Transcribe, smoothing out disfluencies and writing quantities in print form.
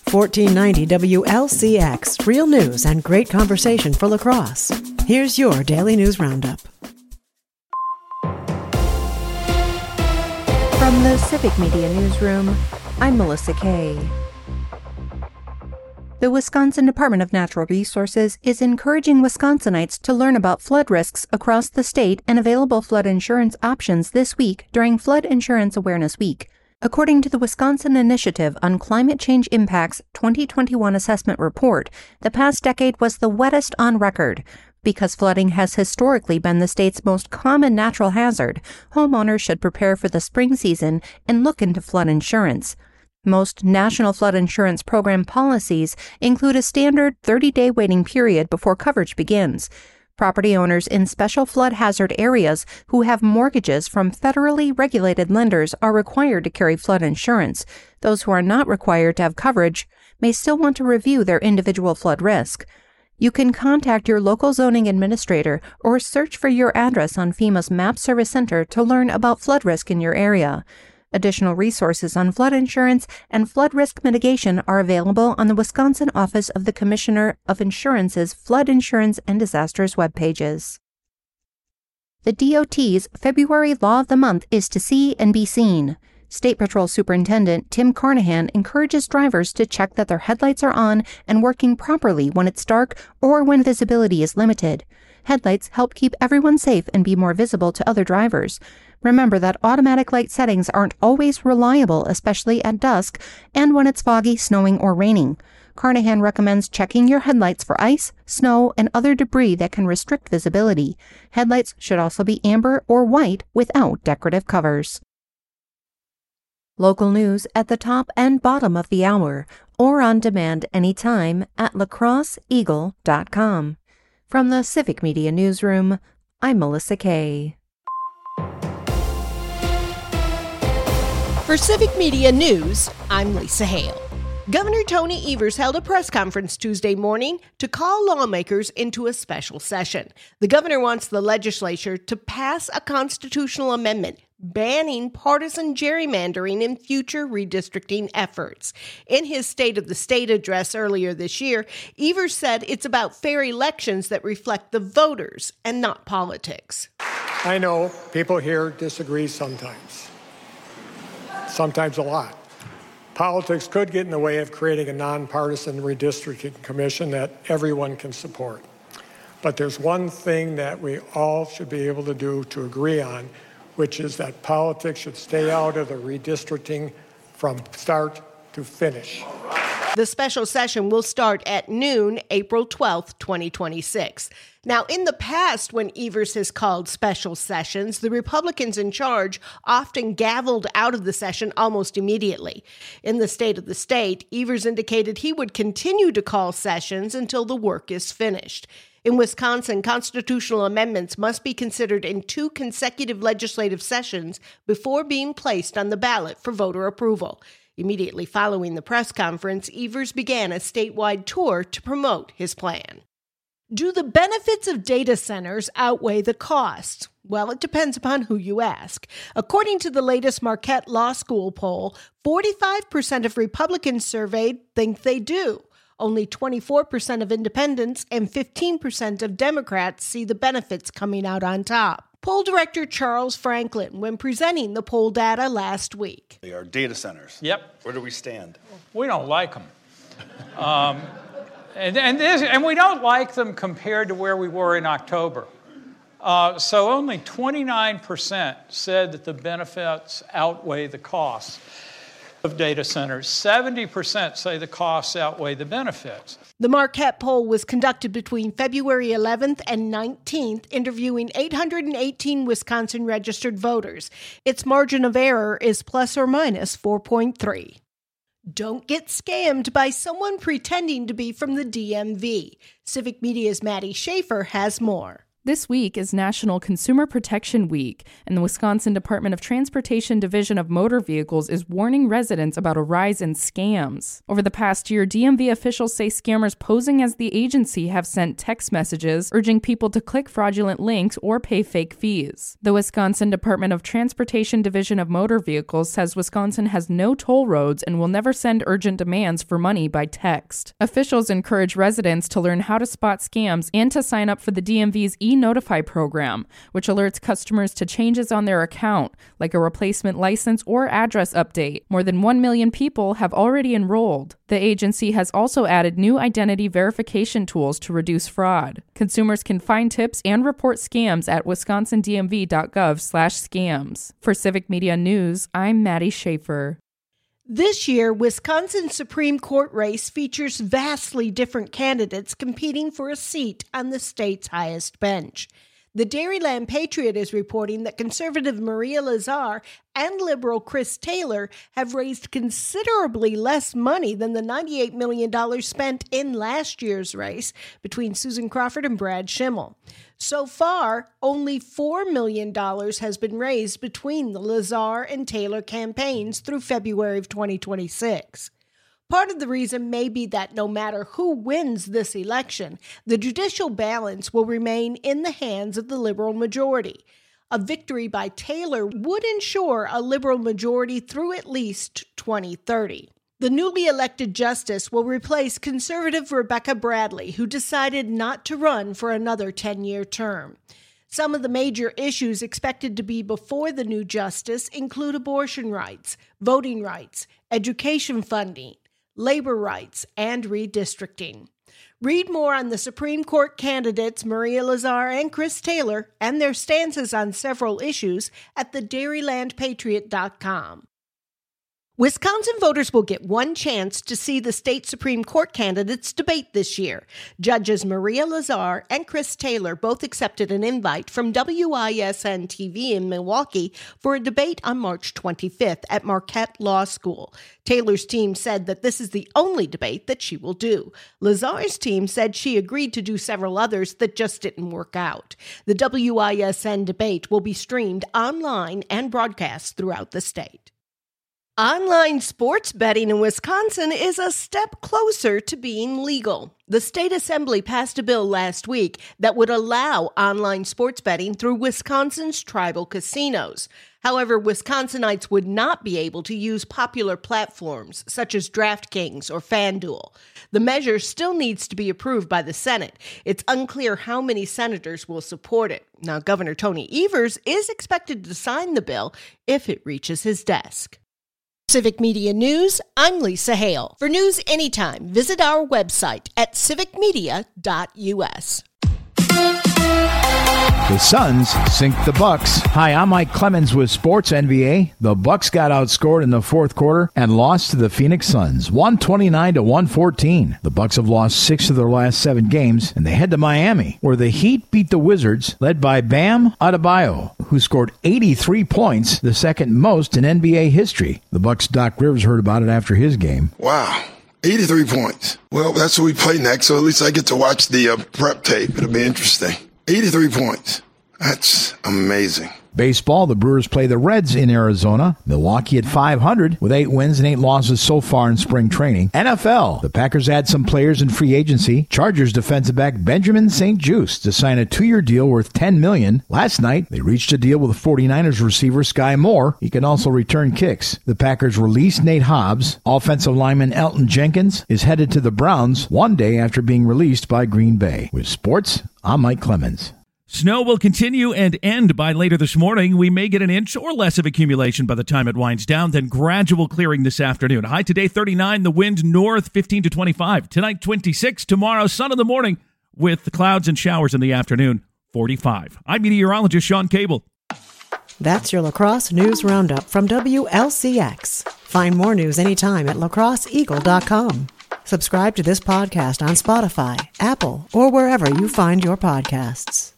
1490 WLCX, real news and great conversation for La Crosse. Here's your Daily News Roundup. From the Civic Media Newsroom, I'm Melissa Kay. The Wisconsin Department of Natural Resources is encouraging Wisconsinites to learn about flood risks across the state and available flood insurance options this week during Flood Insurance Awareness Week. According to the Wisconsin Initiative on Climate Change Impacts 2021 Assessment Report, the past decade was the wettest on record. Because flooding has historically been the state's most common natural hazard, homeowners should prepare for the spring season and look into flood insurance. Most National Flood Insurance Program policies include a standard 30-day waiting period before coverage begins. Property owners in special flood hazard areas who have mortgages from federally regulated lenders are required to carry flood insurance. Those who are not required to have coverage may still want to review their individual flood risk. You can contact your local zoning administrator or search for your address on FEMA's MAP Service Center to learn about flood risk in your area. Additional resources on flood insurance and flood risk mitigation are available on the Wisconsin Office of the Commissioner of Insurance's Flood Insurance and Disasters web pages. The DOT's February Law of the Month is to see and be seen. State Patrol Superintendent Tim Carnahan encourages drivers to check that their headlights are on and working properly when it's dark or when visibility is limited. Headlights help keep everyone safe and be more visible to other drivers. Remember that automatic light settings aren't always reliable, especially at dusk and when it's foggy, snowing, or raining. Carnahan recommends checking your headlights for ice, snow, and other debris that can restrict visibility. Headlights should also be amber or white without decorative covers. Local news at the top and bottom of the hour, or on demand anytime at lacrosseeagle.com. From the Civic Media Newsroom, I'm Melissa Kay. For Civic Media News, I'm Lisa Hale. Governor Tony Evers held a press conference Tuesday morning to call lawmakers into a special session. The governor wants the legislature to pass a constitutional amendment banning partisan gerrymandering in future redistricting efforts. In his State of the State address earlier this year, Evers said it's about fair elections that reflect the voters and not politics. I know people here disagree sometimes a lot. Politics could get in the way of creating a nonpartisan redistricting commission that everyone can support. But there's one thing that we all should be able to do to agree on, which is that politics should stay out of the redistricting from start to finish. The special session will start at noon, April 12th, 2026. Now, in the past, when Evers has called special sessions, the Republicans in charge often gavelled out of the session almost immediately. In the State of the State, Evers indicated he would continue to call sessions until the work is finished. In Wisconsin, constitutional amendments must be considered in 2 consecutive legislative sessions before being placed on the ballot for voter approval. Immediately following the press conference, Evers began a statewide tour to promote his plan. Do the benefits of data centers outweigh the costs? Well, it depends upon who you ask. According to the latest Marquette Law School poll, 45% of Republicans surveyed think they do. Only 24% of independents and 15% of Democrats see the benefits coming out on top. Poll director Charles Franklin, when presenting the poll data last week. They are data centers. Yep. Where do we stand? We don't like them. And we don't like them compared to where we were in October. So only 29% said that the benefits outweigh the costs of data centers. 70% say the costs outweigh the benefits. The Marquette poll was conducted between February 11th and 19th, interviewing 818 Wisconsin registered voters. Its margin of error is plus or minus 4.3. Don't get scammed by someone pretending to be from the DMV. Civic Media's Maddie Schaefer has more. This week is National Consumer Protection Week, and the Wisconsin Department of Transportation Division of Motor Vehicles is warning residents about a rise in scams. Over the past year, DMV officials say scammers posing as the agency have sent text messages urging people to click fraudulent links or pay fake fees. The Wisconsin Department of Transportation Division of Motor Vehicles says Wisconsin has no toll roads and will never send urgent demands for money by text. Officials encourage residents to learn how to spot scams and to sign up for the DMV's e-Notify program, which alerts customers to changes on their account, like a replacement license or address update. More than 1 million people have already enrolled. The agency has also added new identity verification tools to reduce fraud. Consumers can find tips and report scams at wisconsindmv.gov/scams. For Civic Media News, I'm Maddie Schaefer. This year, Wisconsin's Supreme Court race features vastly different candidates competing for a seat on the state's highest bench. The Dairyland Patriot is reporting that conservative Maria Lazar and liberal Chris Taylor have raised considerably less money than the $98 million spent in last year's race between Susan Crawford and Brad Schimmel. So far, only $4 million has been raised between the Lazar and Taylor campaigns through February of 2026. Part of the reason may be that no matter who wins this election, the judicial balance will remain in the hands of the liberal majority. A victory by Taylor would ensure a liberal majority through at least 2030. The newly elected justice will replace conservative Rebecca Bradley, who decided not to run for another 10-year term. Some of the major issues expected to be before the new justice include abortion rights, voting rights, education funding, labor rights, and redistricting. Read more on the Supreme Court candidates Maria Lazar and Chris Taylor and their stances on several issues at thedairylandpatriot.com. Wisconsin voters will get one chance to see the state Supreme Court candidates debate this year. Judges Maria Lazar and Chris Taylor both accepted an invite from WISN TV in Milwaukee for a debate on March 25th at Marquette Law School. Taylor's team said that this is the only debate that she will do. Lazar's team said she agreed to do several others that just didn't work out. The WISN debate will be streamed online and broadcast throughout the state. Online sports betting in Wisconsin is a step closer to being legal. The state assembly passed a bill last week that would allow online sports betting through Wisconsin's tribal casinos. However, Wisconsinites would not be able to use popular platforms such as DraftKings or FanDuel. The measure still needs to be approved by the Senate. It's unclear how many senators will support it. Now, Governor Tony Evers is expected to sign the bill if it reaches his desk. Civic Media News, I'm Lisa Hale. For news anytime, visit our website at civicmedia.us. The Suns sink the Bucks. Hi, I'm Mike Clemens with Sports NBA. The Bucks got outscored in the fourth quarter and lost to the Phoenix Suns, 129-114. The Bucks have lost 6 of their last 7 games, and they head to Miami, where the Heat beat the Wizards, led by Bam Adebayo, who scored 83 points, the second most in NBA history. The Bucks' Doc Rivers heard about it after his game. Wow. 83 points. Well, that's who we play next, so at least I get to watch the prep tape. It'll be interesting. 83 points. That's amazing. Baseball, the Brewers play the Reds in Arizona. Milwaukee at 500 with 8 wins and 8 losses so far in spring training. NFL, the Packers add some players in free agency. Chargers defensive back Benjamin St. Juste to sign a 2-year deal worth $10 million. Last night, they reached a deal with 49ers receiver Sky Moore. He can also return kicks. The Packers released Nate Hobbs. Offensive lineman Elton Jenkins is headed to the Browns one day after being released by Green Bay. With sports, I'm Mike Clemens. Snow will continue and end by later this morning. We may get an inch or less of accumulation by the time it winds down, then gradual clearing this afternoon. High today, 39. The wind north, 15 to 25. Tonight, 26. Tomorrow, sun in the morning with the clouds and showers in the afternoon, 45. I'm meteorologist Sean Cable. That's your La Crosse News Roundup from WLCX. Find more news anytime at lacrosseeagle.com. Subscribe to this podcast on Spotify, Apple, or wherever you find your podcasts.